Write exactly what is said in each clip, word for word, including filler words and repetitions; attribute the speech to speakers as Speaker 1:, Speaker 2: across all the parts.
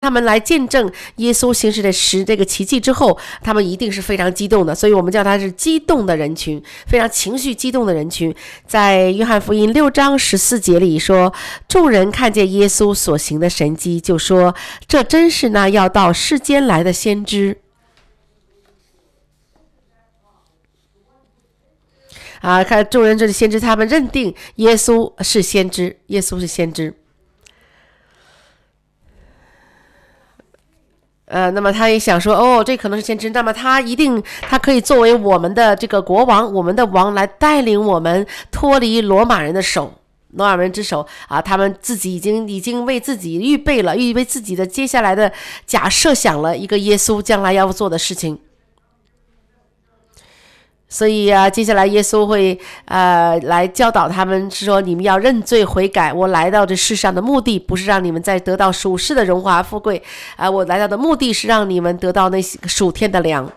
Speaker 1: 他们来见证耶稣行使的十这个奇迹之后，他们一定是非常激动的，所以我们叫他是激动的人群，非常情绪激动的人群。在约翰福音六章十四节里说，众人看见耶稣所行的神迹，就说这真是那要到世间来的先知。啊，看众人这里先知，他们认定耶稣是先知，耶稣是先知。呃，那么他也想说，哦，这可能是先知，那么他一定，他可以作为我们的这个国王，我们的王来带领我们脱离罗马人的手，罗马人之手啊，他们自己已经已经为自己预备了，预备自己的接下来的假设想了一个耶稣将来要做的事情。所以啊，接下来耶稣会呃来教导他们，是说你们要认罪悔改。我来到这世上的目的，不是让你们再得到属世的荣华富贵啊、呃，我来到的目的是让你们得到那些属天的粮。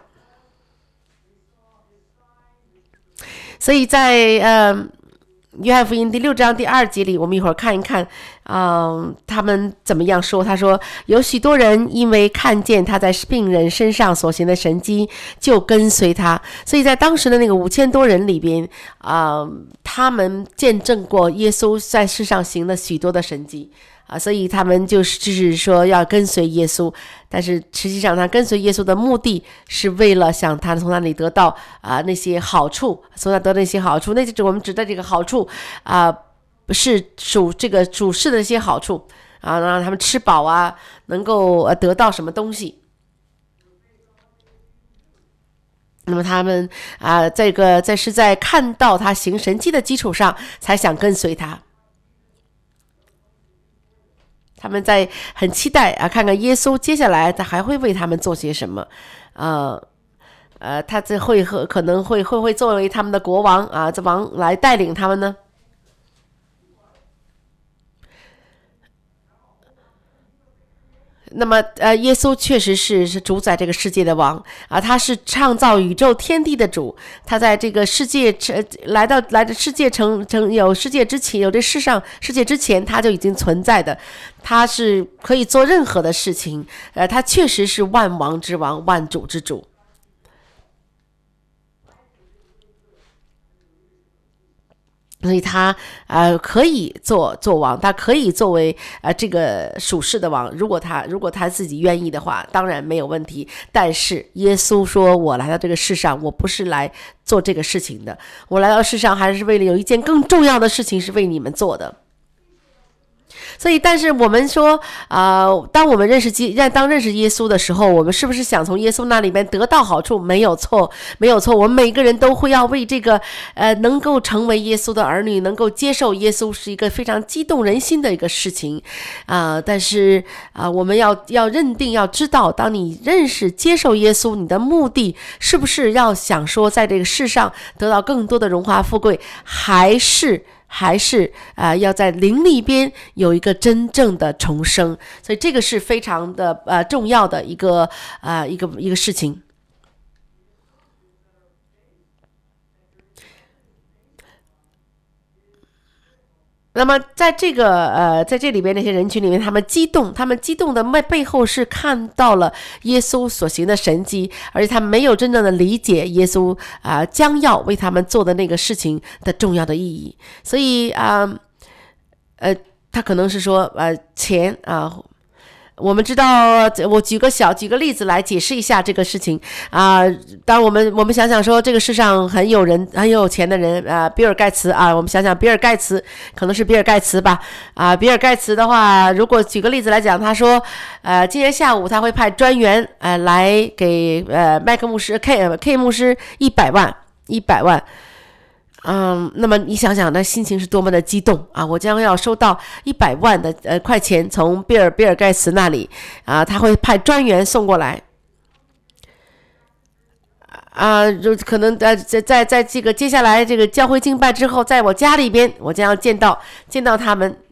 Speaker 1: 所以在呃约翰福音第六章第二节里，我们一会儿看一看，嗯、呃，他们怎么样说？他说，有许多人因为看见他在病人身上所行的神迹，就跟随他。所以在当时的那个五千多人里边，啊、呃，他们见证过耶稣在世上行了许多的神迹。啊，所以他们就是就是说要跟随耶稣，但是实际上他跟随耶稣的目的是为了想他从那里得到啊、呃、那些好处，从那得到那些好处，那就是我们指的这个好处啊、呃，是属这个主事的一些好处啊，让他们吃饱啊，能够呃得到什么东西。那么他们啊、呃，这个在是在看到他行神迹的基础上，才想跟随他。他们在很期待啊，看看耶稣接下来他还会为他们做些什么，呃呃，他这会和可能会会会作为他们的国王啊，这王来带领他们呢。那么，呃，耶稣确实是是主宰这个世界的王啊，他是创造宇宙天地的主，他在这个世界来到来的世界成成有世界之前，有这世上世界之前，他就已经存在的，他是可以做任何的事情，呃，他确实是万王之王，万主之主。所以他呃可以做做王，他可以作为呃这个属世的王，如果他如果他自己愿意的话，当然没有问题。但是耶稣说，我来到这个世上，我不是来做这个事情的，我来到世上还是为了有一件更重要的事情是为你们做的。所以，但是我们说，啊、呃，当我们认识耶，当认识耶稣的时候，我们是不是想从耶稣那里面得到好处？没有错，没有错。我们每个人都会要为这个，呃，能够成为耶稣的儿女，能够接受耶稣，是一个非常激动人心的一个事情，啊、呃。但是啊、呃，我们要要认定，要知道，当你认识、接受耶稣，你的目的是不是要想说，在这个世上得到更多的荣华富贵，还是？还是啊、呃，要在灵里边有一个真正的重生，所以这个是非常的呃重要的一个呃一个一个事情。那么在这个呃在这里边那些人群里面，他们激动，他们激动的背后是看到了耶稣所行的神迹，而且他们没有真正的理解耶稣啊、呃、将要为他们做的那个事情的重要的意义。所以啊 呃, 呃他可能是说呃钱啊、呃我们知道，我举个小举个例子来解释一下这个事情啊、呃。当我们我们想想说，这个世上很有人很有钱的人啊、呃，比尔盖茨啊，我们想想比尔盖茨可能是比尔盖茨吧啊、呃。比尔盖茨的话，如果举个例子来讲，他说，呃，今天下午他会派专员呃来给呃麦克牧师 K K 牧师一百万一百万。嗯，那么你想想，那心情是多么的激动啊！我将要收到一百万的呃块钱从比尔比尔盖茨那里啊，他会派专员送过来啊，就可能呃在在在这个接下来这个教会敬拜之后，在我家里边，我将要见到见到他们。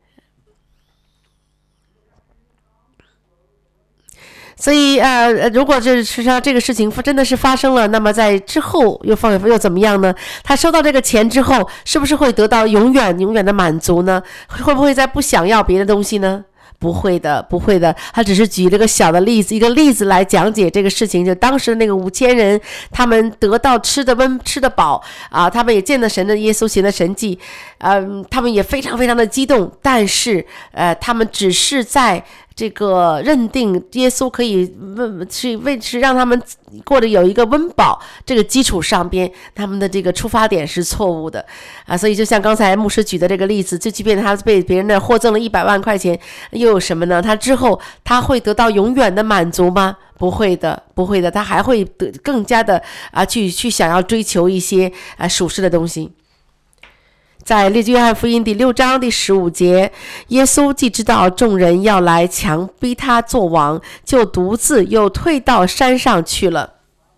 Speaker 1: 所以呃，如果这实际上这个事情真的是发生了，那么在之后又放又怎么样呢？他收到这个钱之后，是不是会得到永远永远的满足呢？会不会再不想要别的东西呢？ 不会的，不会的，他只是举了个小的例子，一个例子来讲解这个事情。就当时那个五千人，他们得到吃的温，吃的饱啊，他们也见到神的耶稣行的神迹，嗯，他们也非常非常的激动，但是呃，他们只是在这个认定耶稣可以问是为是让他们过得有一个温饱这个基础上边，他们的这个出发点是错误的啊。所以就像刚才牧师举的这个例子，就即便他被别人那获赠了一百万块钱，又有什么呢？他之后他会得到永远的满足吗？不会的，不会的，他还会得更加的啊去去想要追求一些啊属世的东西。在列约翰福音第六章第十五节，耶稣既知道众人要来强逼他做王，就独自又退到山上去了。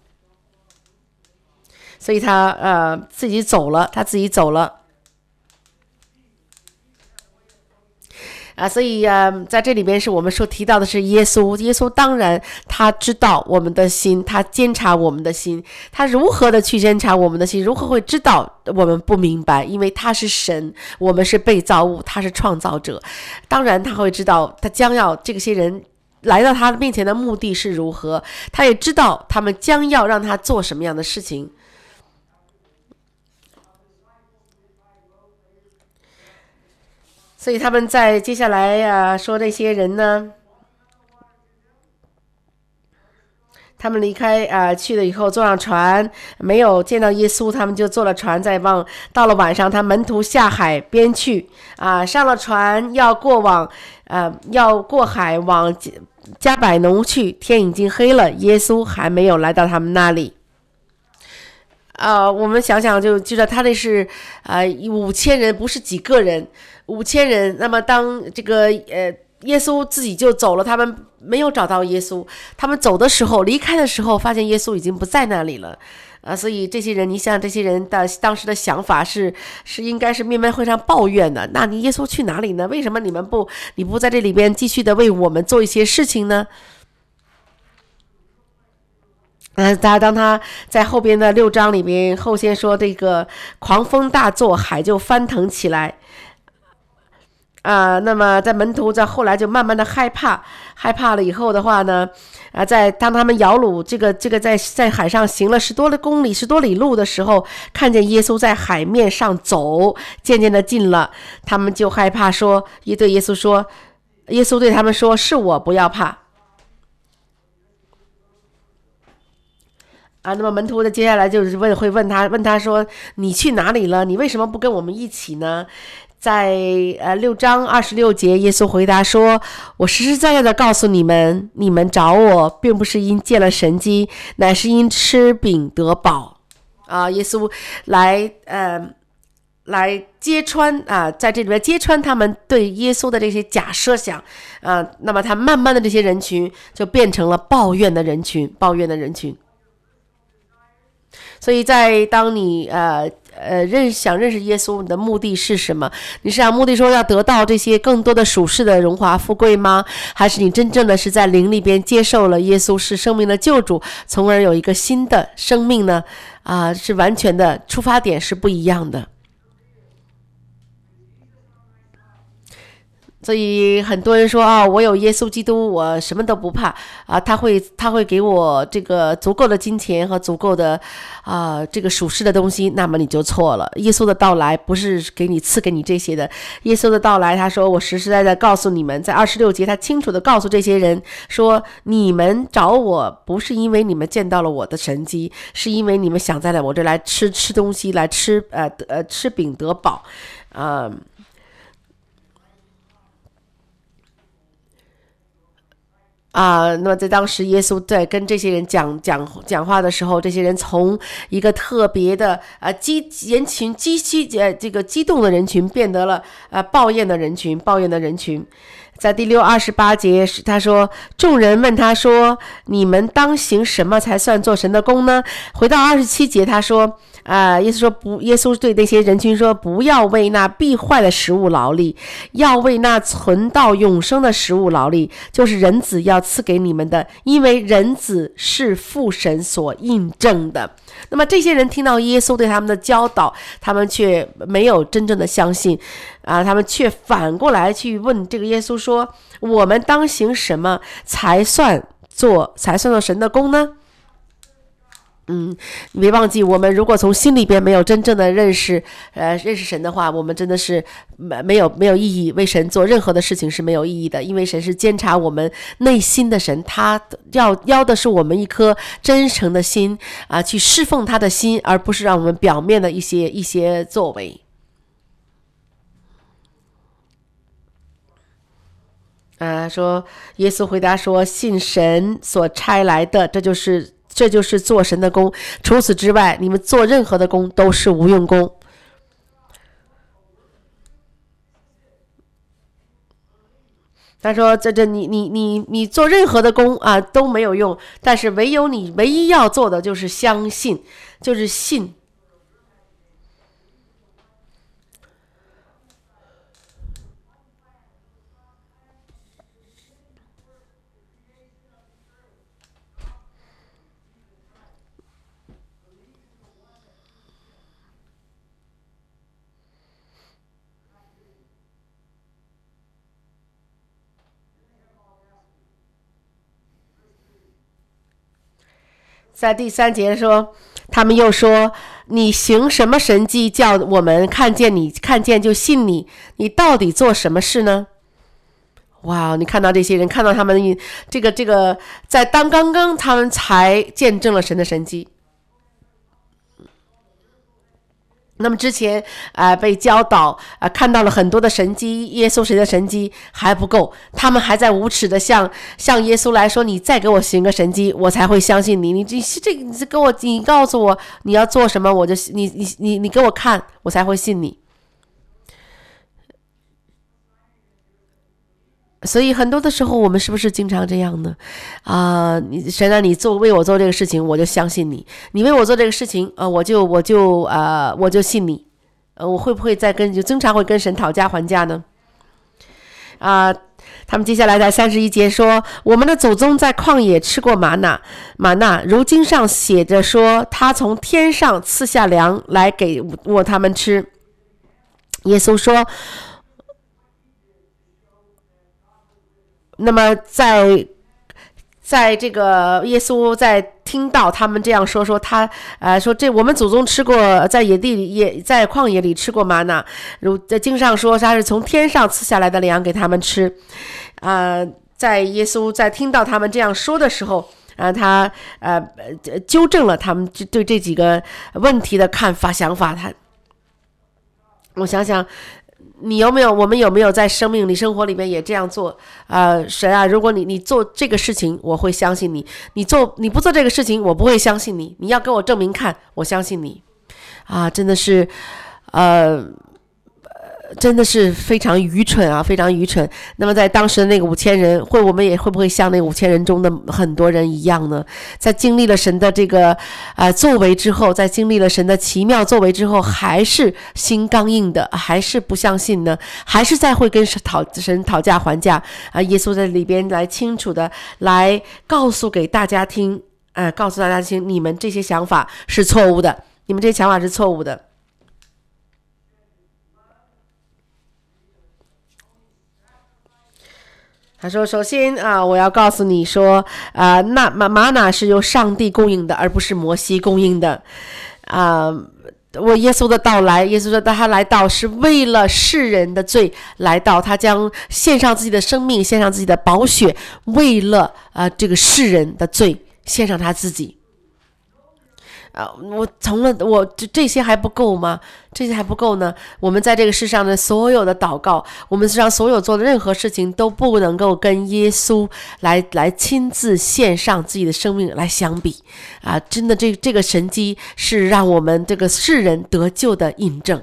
Speaker 1: 所以他呃自己走了，他自己走了。啊，所以呃，在这里边是我们说提到的是耶稣，耶稣当然他知道我们的心，他监察我们的心，他如何的去监察我们的心，如何会知道我们不明白，因为他是神，我们是被造物，他是创造者，当然他会知道他将要这些人来到他面前的目的是如何，他也知道他们将要让他做什么样的事情。所以他们在接下来啊说这些人呢，他们离开啊、呃、去了以后坐上船，没有见到耶稣，他们就坐了船再往到了晚上，他门徒下海边去啊、呃、上了船要过往呃要过海往加百农去，天已经黑了，耶稣还没有来到他们那里。呃，我们想想就知道他这是呃五千人，不是几个人，五千人。那么当这个呃耶稣自己就走了，他们没有找到耶稣，他们走的时候离开的时候发现耶稣已经不在那里了啊、呃！所以这些人，你想这些人的当时的想法是是应该是面会上抱怨的，那你耶稣去哪里呢？为什么你们不你不在这里边继续的为我们做一些事情呢？呃，他当他在后边的六章里边后先说这个狂风大作，海就翻腾起来啊、呃。那么在门徒在后来就慢慢的害怕，害怕了以后的话呢，啊、呃，在当他们摇橹这个这个在在海上行了十多的公里十多里路的时候，看见耶稣在海面上走，渐渐的近了，他们就害怕说，也对耶稣说，耶稣对他们说，是我，不要怕。啊，那么门徒的接下来就是问，会问他，问他说：“你去哪里了？你为什么不跟我们一起呢？”在呃六章二十六节，耶稣回答说：“我实实在在的告诉你们，你们找我，并不是因见了神迹，乃是因吃饼得饱。”啊，耶稣来呃来揭穿啊，在这里面揭穿他们对耶稣的这些假设想啊，那么他慢慢的这些人群就变成了抱怨的人群，抱怨的人群。所以在当你呃呃认想认识耶稣，你的目的是什么？你是想目的说要得到这些更多的属世的荣华富贵吗？还是你真正的是在灵里边接受了耶稣是生命的救主，从而有一个新的生命呢？啊、呃，是完全的出发点是不一样的。所以很多人说啊，我有耶稣基督，我什么都不怕啊，他会他会给我这个足够的金钱和足够的啊这个属世的东西，那么你就错了。耶稣的到来不是给你赐给你这些的，耶稣的到来，他说我实实在在告诉你们，在二十六节他清楚的告诉这些人说，你们找我不是因为你们见到了我的神迹，是因为你们想在我这来吃吃东西，来吃呃呃吃饼得饱啊。呃啊、呃，那么在当时耶稣在跟这些人讲讲讲话的时候，这些人从一个特别的呃激人群激激呃这个激动的人群，变得了呃抱怨的人群，抱怨的人群。在第六二十八节，他说，众人问他说，你们当行什么才算做神的工呢？回到二十七节，他说啊、呃，耶稣说不，耶稣对那些人群说，不要为那必坏的食物劳力，要为那存到永生的食物劳力，就是人子要赐给你们的，因为人子是父神所印证的。那么这些人听到耶稣对他们的教导，他们却没有真正的相信啊，他们却反过来去问这个耶稣说， 说，我们当行什么才算做才算做神的工呢？嗯，你别忘记，我们如果从心里边没有真正的认识，呃，认识神的话，我们真的是没没有没有意义。为神做任何的事情是没有意义的，因为神是监察我们内心的神，他要要的是我们一颗真诚的心啊、呃，去侍奉他的心，而不是让我们表面的一些一些作为。啊，说耶稣回答说，信神所差来的，这就是。这就是做神的工，除此之外，你们做任何的工都是无用功。他说：“这这你你你你做任何的工啊都没有用，但是唯有你唯一要做的就是相信，就是信。”在第三节说，他们又说：“你行什么神迹，叫我们看见你，看见就信你？你到底做什么事呢？”哇！你看到这些人，看到他们这个这个，在当刚刚他们才见证了神的神迹。那么之前啊、呃、被教导啊、呃、看到了很多的神迹，耶稣神的神迹还不够，他们还在无耻的向向耶稣来说，你再给我行个神迹，我才会相信你。你这这你这给我，你告诉我你要做什么，我就你你你你给我看，我才会信你。所以很多的时候，我们是不是经常这样呢？啊、呃，你神啊，你做为我做这个事情，我就相信你；你为我做这个事情，啊、呃，我就我就呃我就信你。呃，我会不会再跟就经常会跟神讨价还价呢？啊、呃，他们接下来在三十一节说，我们的祖宗在旷野吃过玛纳，玛纳如经上写着说，他从天上赐下粮来给我他们吃。耶稣说。那么在在这个耶稣在听到他们这样说，说他呃说这我们祖宗吃过，在野地里也在旷野里吃过玛纳，如在经上说他是从天上赐下来的粮给他们吃。啊、呃，在耶稣在听到他们这样说的时候，啊、呃，他呃纠正了他们对这几个问题的看法想法。他，我想想。你有没有？我们有没有在生命里、生活里面也这样做？呃，神啊，如果你你做这个事情，我会相信你；你做你不做这个事情，我不会相信你。你要给我证明看，我相信你。啊，真的是，呃。真的是非常愚蠢啊，非常愚蠢。那么在当时的那个五千人，会我们也会不会像那五千人中的很多人一样呢？在经历了神的这个呃作为之后，在经历了神的奇妙作为之后，还是心刚硬的，还是不相信呢？还是在会跟神讨神讨价还价啊？耶稣在里边来清楚的来告诉给大家听，呃，告诉大家听，你们这些想法是错误的，你们这些想法是错误的。他说：“首先啊，我要告诉你说，啊，那玛玛纳是由上帝供应的，而不是摩西供应的。啊，我耶稣的到来，耶稣说他来到是为了世人的罪来到，他将献上自己的生命，献上自己的宝血，为了啊这个世人的罪，献上他自己。”啊，我从了我这这些还不够吗？这些还不够呢。我们在这个世上的所有的祷告，我们世上所有做的任何事情，都不能够跟耶稣来来亲自献上自己的生命来相比啊！真的，这这个神迹是让我们这个世人得救的印证。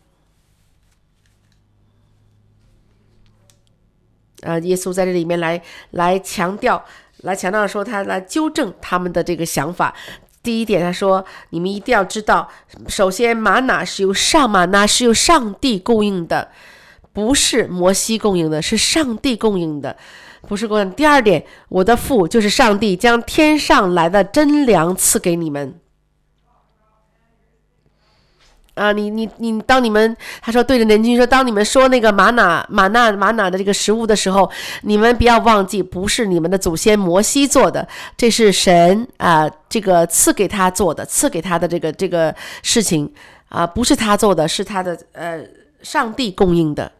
Speaker 1: 啊，耶稣在这里面来来强调，来强调说他来纠正他们的这个想法。第一点，他说你们一定要知道，首先玛纳是由上玛纳是由上帝供应的，不是摩西供应的，是上帝供应的，不是供应。第二点，我的父就是上帝，将天上来的真粮赐给你们。 啊，你你你，当你们他说对着人群说，当你们说那个玛瑙玛纳玛瑙的这个食物的时候，你们不要忘记，不是你们的祖先摩西做的，这是神啊、呃，这个赐给他做的，赐给他的这个这个事情啊、呃，不是他做的，是他的呃上帝供应的。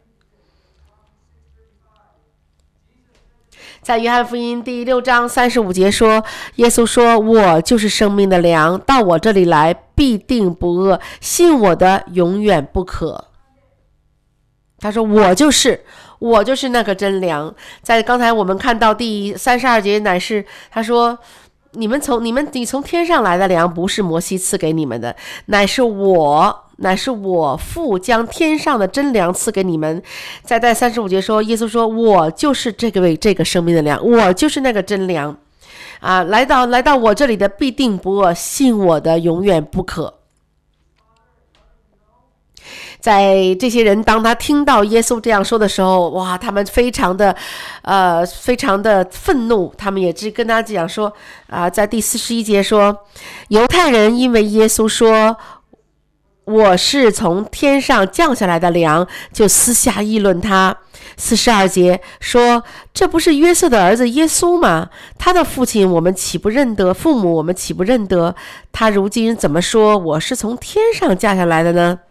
Speaker 1: 在约翰福音第六章三十五节说，耶稣说，我就是生命的粮，到我这里来必定不饿，信我的永远不渴。他说我就是我就是那个真粮。在刚才我们看到第三十二节，乃是他说，你们从你们你从天上来的粮，不是摩西赐给你们的，乃是我乃是我父将天上的真粮赐给你们。再在三十五节说，耶稣说，我就是这个位这个生命的粮，我就是那个真粮啊！来到来到我这里的必定不饿，信我的永远不渴。在这些人当他听到耶稣这样说的时候，哇，他们非常的呃非常的愤怒，他们也只跟他讲说啊、呃，在第四十一节说，犹太人因为耶稣说我是从天上降下来的粮，就私下议论他。四十二节说，这不是约瑟的儿子耶稣吗？他的父亲我们岂不认得？父母我们岂不认得？他如今怎么说我是从天上降下来的呢？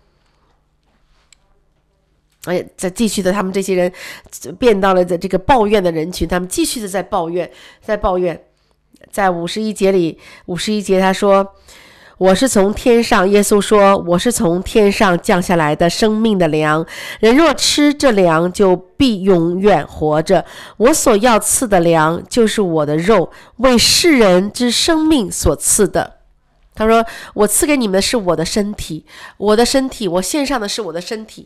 Speaker 1: 哎，再继续的，他们这些人变到了这个抱怨的人群，他们继续的在抱怨，在抱怨。在五十一节里，五十一节他说，我是从天上，耶稣说，我是从天上降下来的生命的粮，人若吃这粮，就必永远活着。我所要赐的粮，就是我的肉，为世人之生命所赐的。他说，我赐给你们的是我的身体，我的身体，我献上的是我的身体。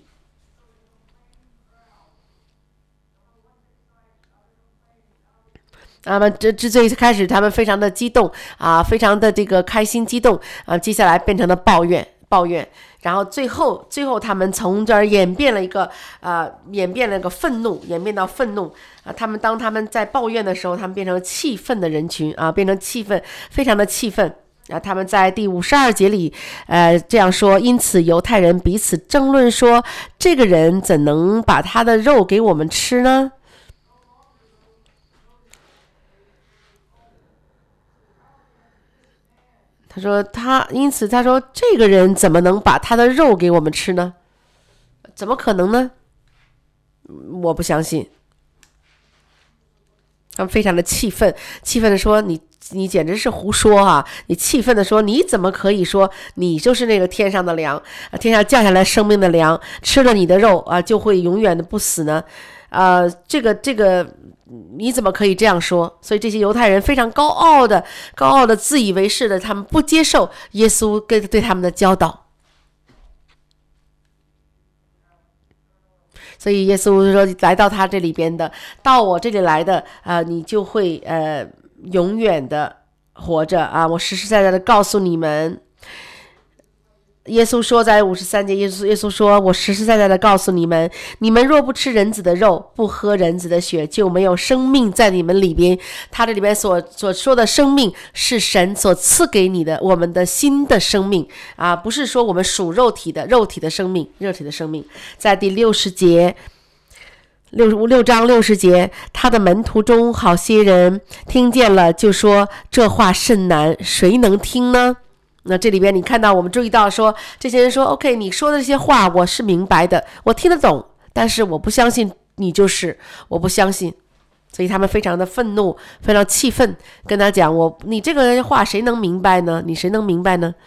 Speaker 1: 那么这这最开始他们非常的激动啊，非常的这个开心激动啊，接下来变成了抱怨抱怨，然后最后最后他们从这儿演变了一个呃演变了一个愤怒，演变到愤怒啊，他们当他们在抱怨的时候，他们变成气愤的人群啊，变成气愤，非常的气愤啊。他们在第五十二节里呃这样说，因此犹太人彼此争论说，这个人怎能把他的肉给我们吃呢？他说他因此他说这个人怎么能把他的肉给我们吃呢？怎么可能呢？我不相信。他们非常的气愤，气愤的说，你你简直是胡说啊！你气愤的说，你怎么可以说你就是那个天上的粮，天上降下来生命的粮，吃了你的肉啊，就会永远的不死呢？啊、呃，这个这个你怎么可以这样说？所以这些犹太人非常高傲的高傲的自以为是的，他们不接受耶稣跟对他们的教导。所以耶稣说，来到他这里边的，到我这里来的啊、呃，你就会呃永远的活着啊！我实实在在的告诉你们。耶稣说，在五十三节，耶稣耶稣说，我实实在在的告诉你们，你们若不吃人子的肉，不喝人子的血，就没有生命在你们里边。他这里边所所说的生命，是神所赐给你的，我们的新的生命啊，不是说我们属肉体的肉体的生命，肉体的生命。在第六十节。六六章六十节，他的门徒中好些人听见了，就说这话甚难，谁能听呢？那这里边你看到，我们注意到说，这些人说 OK， 你说的这些话我是明白的，我听得懂，但是我不相信你就是我不相信。所以他们非常的愤怒，非常气愤，跟他讲，我你这个话谁能明白呢？你谁能明白呢？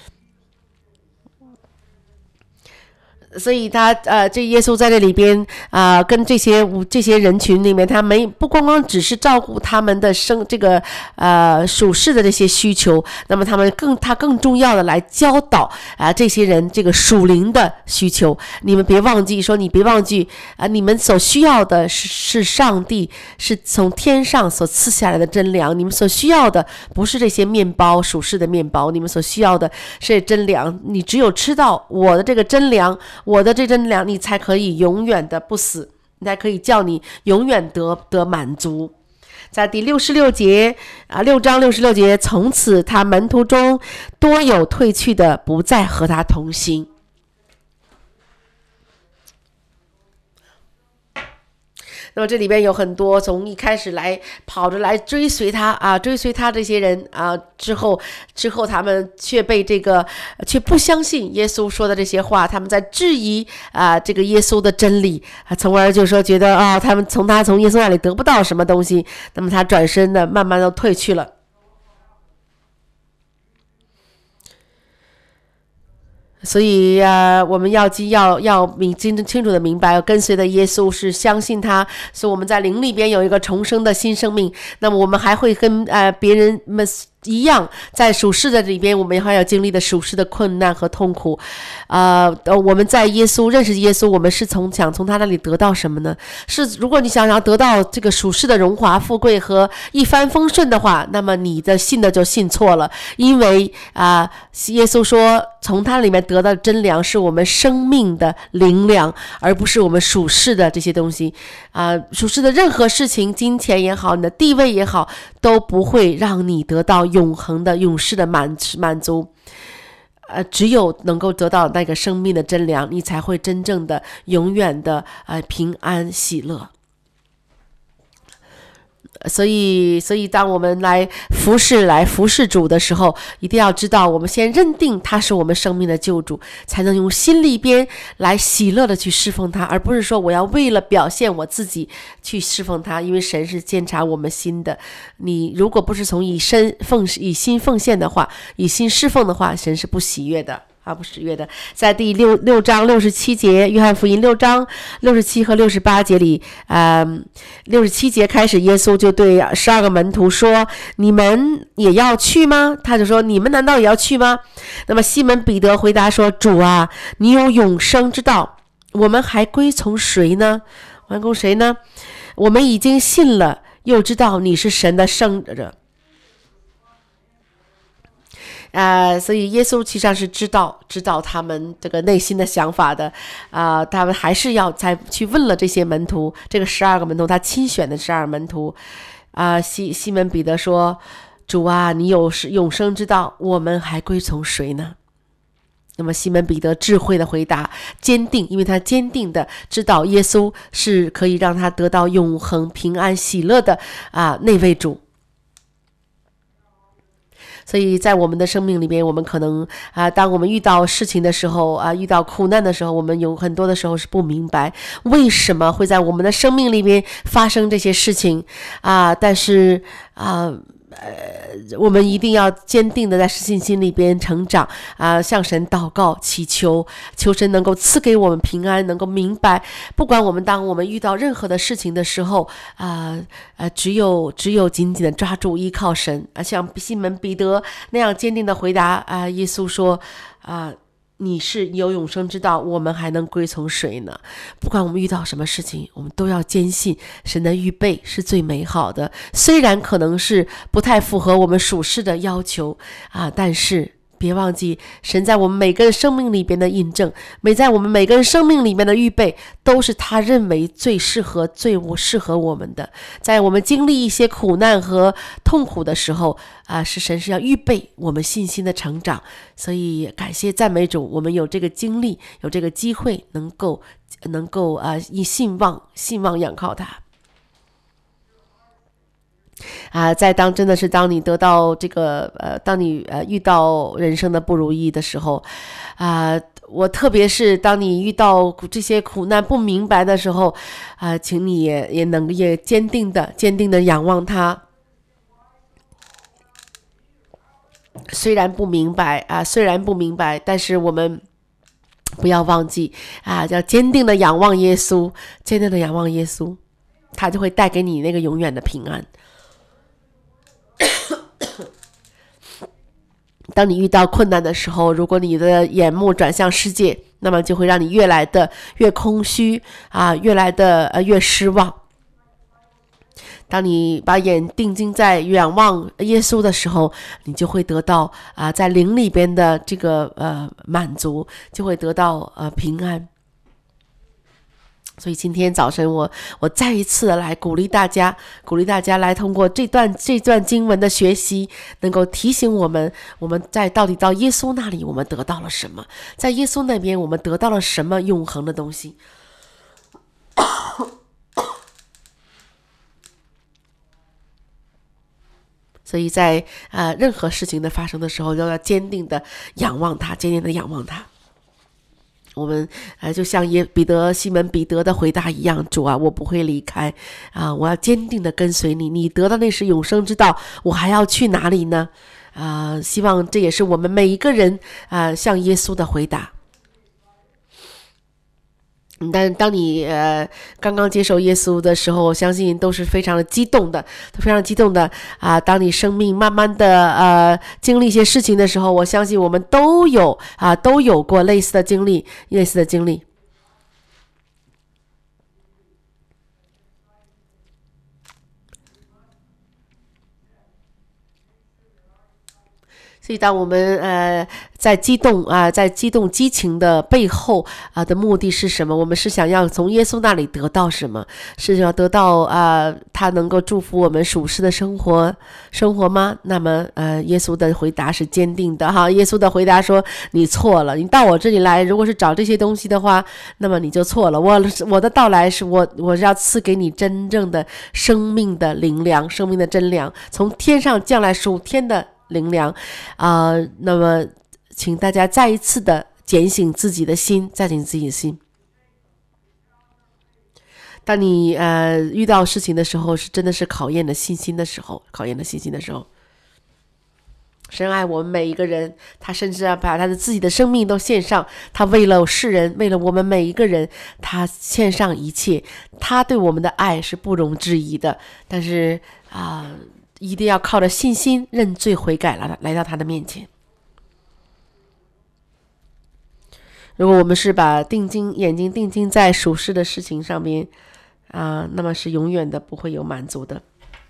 Speaker 1: 所以他呃，这耶稣在这里边啊、呃，跟这些这些人群里面，他没不光光只是照顾他们的生这个呃属世的这些需求，那么他们更他更重要的来教导啊、呃、这些人这个属灵的需求。你们别忘记说，你别忘记啊、呃，你们所需要的是是上帝是从天上所赐下来的真粮，你们所需要的不是这些面包属世的面包，你们所需要的是真粮。你只有吃到我的这个真粮。我的这真粮，你才可以永远的不死，你才可以叫你永远得得满足。 在第六十六节啊，六章六十六节，从此他门徒中多有退去的，不再和他同行。那么这里边有很多从一开始来跑着来追随他啊，追随他这些人啊，之后之后他们却被这个却不相信耶稣说的这些话，他们在质疑啊这个耶稣的真理啊，从而就说觉得啊，他们从他从耶稣那里得不到什么东西，那么他转身的慢慢的退去了。所以啊、呃，我们要要要明清清楚的明白，跟随的耶稣是相信他，是我们在灵里边有一个重生的新生命。那么我们还会跟呃别人们一样，在属世的里边，我们还要经历的属世的困难和痛苦。呃，我们在耶稣认识耶稣，我们是从想从他那里得到什么呢？是如果你想要得到这个属世的荣华富贵和一帆风顺的话，那么你的信的就信错了，因为啊、呃，耶稣说从他里面得到真粮是我们生命的灵粮，而不是我们属世的这些东西啊、呃，属世的任何事情，金钱也好，你的地位也好，都不会让你得到永恒的永世的满满足。呃，只有能够得到那个生命的真粮，你才会真正的永远的呃平安喜乐。所以，所以当我们来服侍、来服侍主的时候，一定要知道，我们先认定他是我们生命的救主，才能用心里边来喜乐的去侍奉他，而不是说我要为了表现我自己去侍奉他。因为神是监察我们心的，你如果不是从以身奉以心奉献的话，以心侍奉的话，神是不喜悦的。啊，不是悦的。在第六六章六十七节，约翰福音六章六十七和六十八节里，呃，六十七节开始，耶稣就对十二个门徒说：“你们也要去吗？”他就说：“你们难道也要去吗？”那么西门彼得回答说：“主啊，你有永生之道，我们还归从谁呢？还归谁呢？我们已经信了，又知道你是神的圣者。”啊、呃，所以耶稣其实上是知道知道他们这个内心的想法的，啊、呃，他们还是要再去问了这些门徒，这个十二个门徒，他亲选的十二门徒，啊、呃，西西门彼得说：“主啊，你有永生之道，我们还归从谁呢？”那么西门彼得智慧的回答，坚定，因为他坚定的知道耶稣是可以让他得到永恒平安喜乐的啊、呃、那位主。所以在我们的生命里面，我们可能啊、呃，当我们遇到事情的时候啊、呃，遇到苦难的时候，我们有很多的时候是不明白为什么会在我们的生命里面发生这些事情啊、呃，但是啊。呃呃，我们一定要坚定的在信心里边成长啊、呃，向神祷告祈求，求神能够赐给我们平安，能够明白，不管我们当我们遇到任何的事情的时候啊，呃，只有只有紧紧的抓住依靠神啊，像西门彼得那样坚定的回答啊，耶稣说啊。你是有永生之道，我们还能归从谁呢？不管我们遇到什么事情，我们都要坚信神的预备是最美好的，虽然可能是不太符合我们属世的要求啊，但是别忘记神在我们每个人生命里边的印证，每在我们每个人生命里面的预备，都是他认为最适合最适合我们的。在我们经历一些苦难和痛苦的时候啊，是神是要预备我们信心的成长。所以感谢赞美主，我们有这个经历，有这个机会，能够能够啊以信望信望仰靠他。啊，在当真的是当你得到这个呃，当你呃遇到人生的不如意的时候，啊，我特别是当你遇到这些苦难不明白的时候，啊，请你也也能也坚定的坚定的仰望他。虽然不明白啊，虽然不明白，但是我们不要忘记啊，要坚定的仰望耶稣，坚定的仰望耶稣，他就会带给你那个永远的平安。当你遇到困难的时候，如果你的眼目转向世界，那么就会让你越来的越空虚啊，越来的呃越失望。当你把眼定睛在仰望耶稣的时候，你就会得到啊、呃，在灵里边的这个呃满足，就会得到呃平安。 所以今天早晨我我再一次的来鼓励大家，鼓励大家来通过这段这段经文的学习，能够提醒我们，我们在到底到耶稣那里我们得到了什么，在耶稣那边我们得到了什么永恒的东西。所以在呃任何事情的发生的时候，都要坚定的仰望他，坚定的仰望他。我们呃就像耶彼得西门彼得的回答一样，主啊，我不会离开啊、我要坚定的跟随你，你得到那是永生之道，我还要去哪里呢？啊、希望这也是我们每一个人啊、向耶稣的回答。但当你呃刚刚接受耶稣的时候，我相信都是非常的激动的，都非常激动的啊、当你生命慢慢的呃经历一些事情的时候，我相信我们都有啊、都有过类似的经历，类似的经历。所以，当我们呃在激动啊、在激动激情的背后啊、的目的是什么？我们是想要从耶稣那里得到什么？是要得到啊、他能够祝福我们属世的生活生活吗？那么呃，耶稣的回答是坚定的哈。耶稣的回答说：“你错了，你到我这里来，如果是找这些东西的话，那么你就错了。我我的到来是我我是要赐给你真正的生命的灵粮，生命的真粮，从天上降来属天的。”灵粮啊、呃，那么请大家再一次的警醒自己的心，再警自己的心。当你呃遇到事情的时候，是真的是考验的信心的时候，考验的信心的时候。神爱我们每一个人，他甚至要把他的自己的生命都献上，他为了世人，为了我们每一个人，他献上一切，他对我们的爱是不容置疑的。但是啊、呃一定要靠着信心认罪悔改来来到他的面前。如果我们是把定睛眼睛定睛在属世的事情上面啊、呃，那么是永远的不会有满足的。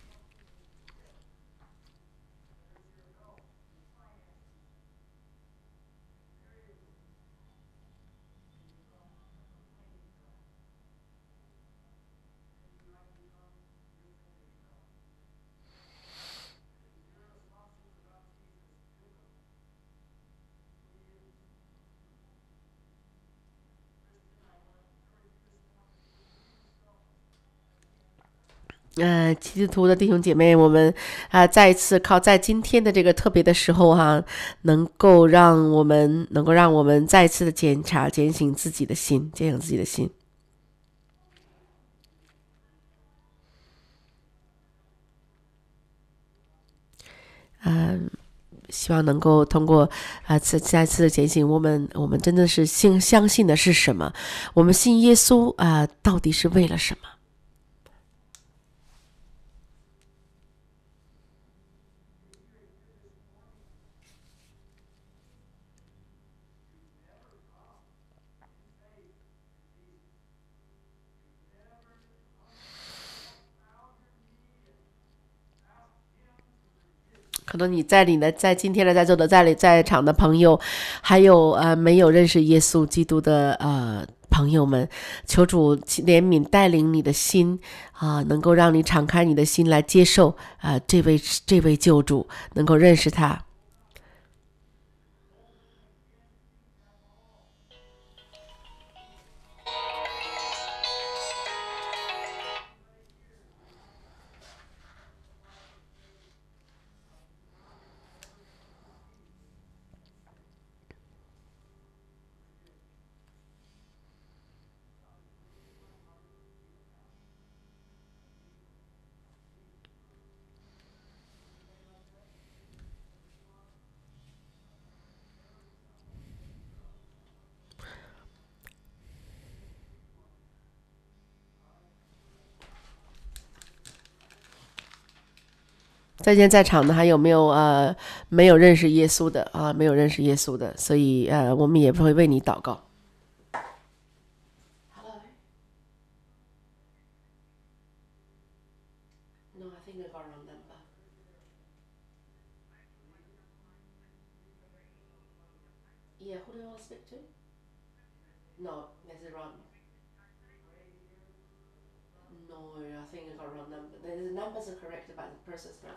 Speaker 1: 呃，基督徒的弟兄姐妹，我们啊、呃，再一次靠在今天的这个特别的时候哈、啊，能够让我们能够让我们再一次的检查、检醒自己的心，检醒自己的心。嗯、呃，希望能够通过啊、呃、再再次的检醒，我们我们真的是信相信的是什么？我们信耶稣啊、呃，到底是为了什么？可能你在你的在今天的在座的在在场的朋友，还有呃没有认识耶稣基督的呃朋友们，求主怜悯带领你的心啊、呃，能够让你敞开你的心来接受啊、呃、这位这位救主，能够认识他。在今天在场的还有没有呃没有认识耶稣的啊？没有认识耶稣的，所以呃我们也会为你祷告。No, I think we got wrong number. Yeah, who do you want to speak to? No, this is wrong. No, I think I got wrong number. The numbers are correct, but the person's not.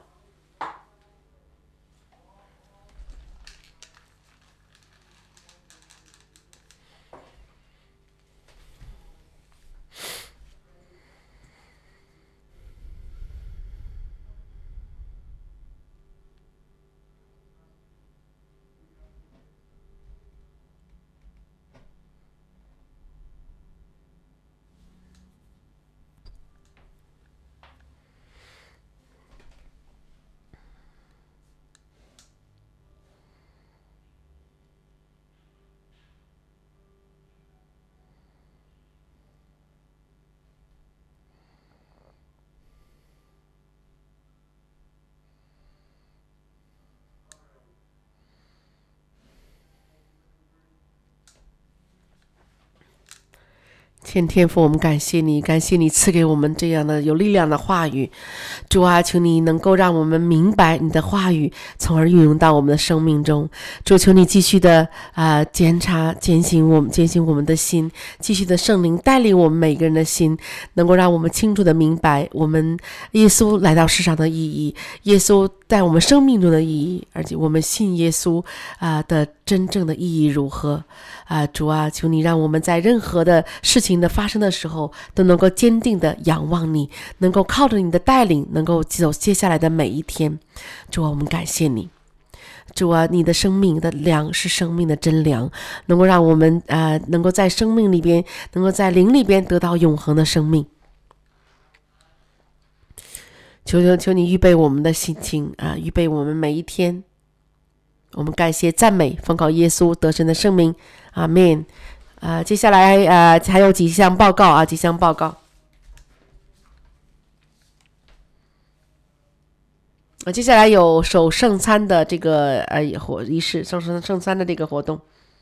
Speaker 1: 天天父，我们感谢你，感谢你赐给我们这样的有力量的话语。主啊，求你能够让我们明白你的话语，从而运用到我们的生命中。主，求你继续的啊、呃、检查、检醒我们、检醒我们的心，继续的圣灵带领我们每个人的心，能够让我们清楚的明白我们耶稣来到世上的意义，耶稣在我们生命中的意义，而且我们信耶稣啊、呃、的真正的意义如何啊、呃？主啊，求你让我们在任何的事情的发生的时候，都能够坚定的仰望你，能够靠着你的带领，能够走接下来的每一天。主啊，我们感谢你。主啊，你的生命的粮是生命的真粮，能够让我们呃能够在生命里边，能够在灵里边得到永恒的生命。求求求你预备我们的心情啊、呃，预备我们每一天。我们感谢赞美奉靠耶稣得胜的圣名，阿们。呃，接下来呃还有几项报告啊，几项报告。呃，接下来有守圣餐的这个呃活仪式，守圣圣餐的这个活动。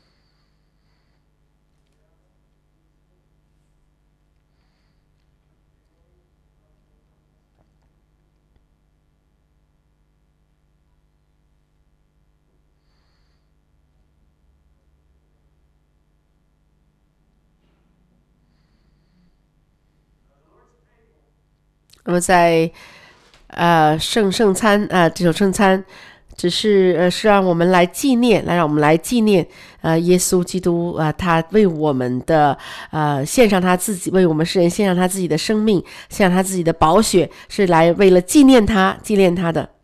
Speaker 1: 那么在呃圣圣餐啊、呃，这首圣餐只是呃是让我们来纪念，来让我们来纪念呃耶稣基督啊、呃，他为我们的呃献上他自己，为我们世人献上他自己的生命，献上他自己的宝血，是来为了纪念他，纪念他的。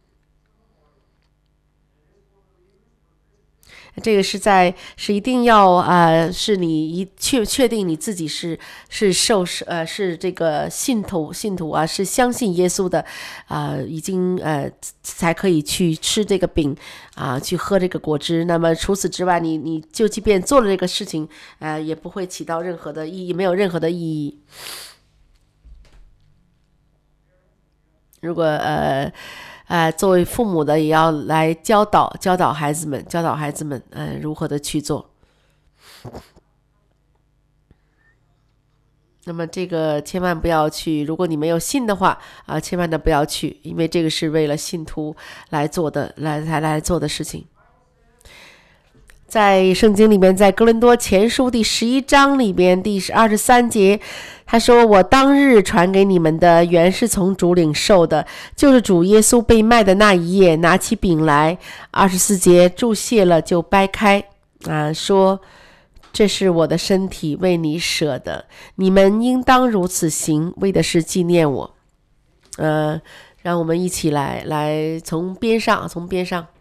Speaker 1: 这个是在是一定要呃，是你一确确定你自己是是受呃是这个信徒信徒啊，是相信耶稣的啊、呃，已经呃才可以去吃这个饼啊、呃，去喝这个果汁。那么除此之外，你你就即便做了这个事情，呃，也不会起到任何的意义，没有任何的意义。如果呃。呃，作为父母的也要来教导教导孩子们，教导孩子们，呃，如何的去做。那么这个千万不要去，如果你没有信的话啊、呃，千万的不要去，因为这个是为了信徒来做的，来来来做的事情。在圣经里面，在哥林多前书第十一章里边第二十三节，他说：“我当日传给你们的，原是从主领受的，就是主耶稣被卖的那一夜，拿起饼来。”二十四节注谢了，就掰开啊，说：“这是我的身体，为你舍的，你们应当如此行，为的是纪念我。”呃，让我们一起来来从边上，从边上。